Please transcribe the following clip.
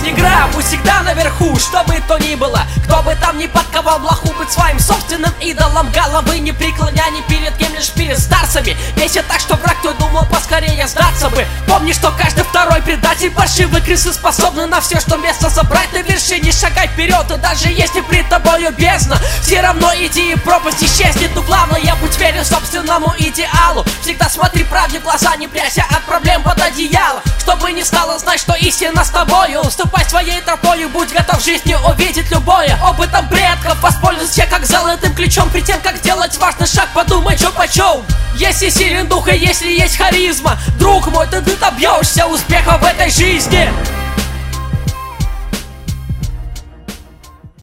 жизни грамму всегда наверху, что бы то ни было. Кто бы там ни подковал блоху, быть своим собственным идолом. Головы не преклоняя ни перед кем, лишь перед старцами. Бесит так, что враг твой думал поскорее сдаться бы. Помни, что каждый второй предатель, паршивые крысы способны на все, что место забрать на вершине. Шагай вперед, и даже если пред тобою бездна, все равно иди, и пропасть исчезнет. Но главное, будь верен собственному идеалу. Всегда смотри правде в глаза, не прячься от проблем под одеяло. Чтобы не стало, знать, что истина с тобою. Ступай своей тропою, будь готов в жизни увидеть любое. Опытом предков воспользуйся как золотым ключом. Перед тем, как сделать важный шаг, подумай, чё почем. Если силен дух и если есть харизма, друг мой, ты добьешься успеха в этой жизни.